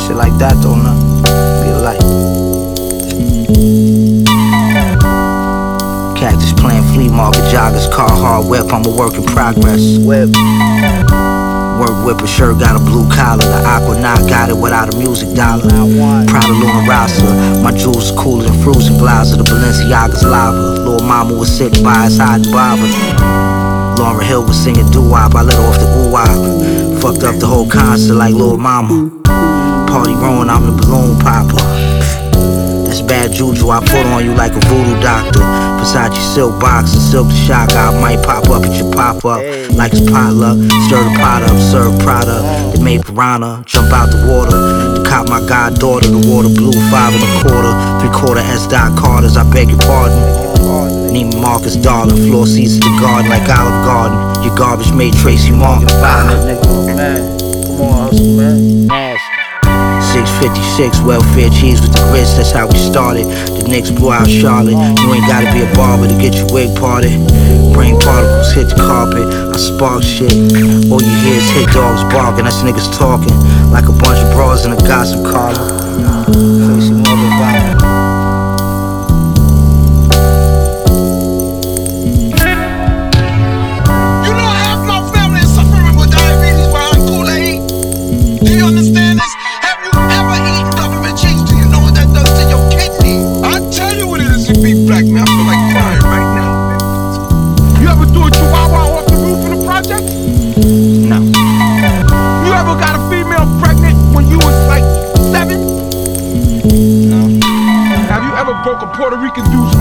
Shit like that though, nah. Be a light. Cactus playing flea market joggers, car hard whip, I'm a work in progress. Whip. Work whipper shirt, got a blue collar. The Aquanaut got it without a music dollar. Proud of Luna Rasa. My jewels cooler than Fruzen Blaza. The Balenciaga's lava. Lil' mama was sick by his hiding barber. Lauryn Hill was singing doo-wop. I let her off the ooh-wop. Fucked up the whole concert like Lil' Mama. Party growing, I'm the balloon popper. That's bad juju, I put on you like a voodoo doctor. Versace silk box and silk the shock. I might pop up at your pop-up like it's potluck. Stir the pot up, serve product. They made piranha, jump out the water. To cop my goddaughter, the water blue, 5 1/4, 3/4 S. Dot Carters, I beg your pardon. Neiman Marcus, darling, floor seats at the garden like Olive Garden. Your garbage made Tracy Martin. Come on, hustle, man. 656, welfare cheese with the grits, that's how we started. The Knicks blew out Charlotte. You ain't gotta be a barber to get your wig parted. Brain particles hit the carpet, I spark shit. All you hear is hit dogs barking, that's niggas talking like a bunch of bras in a gossip column. Tracy Morgan vibe. Broke a Puerto Rican dude's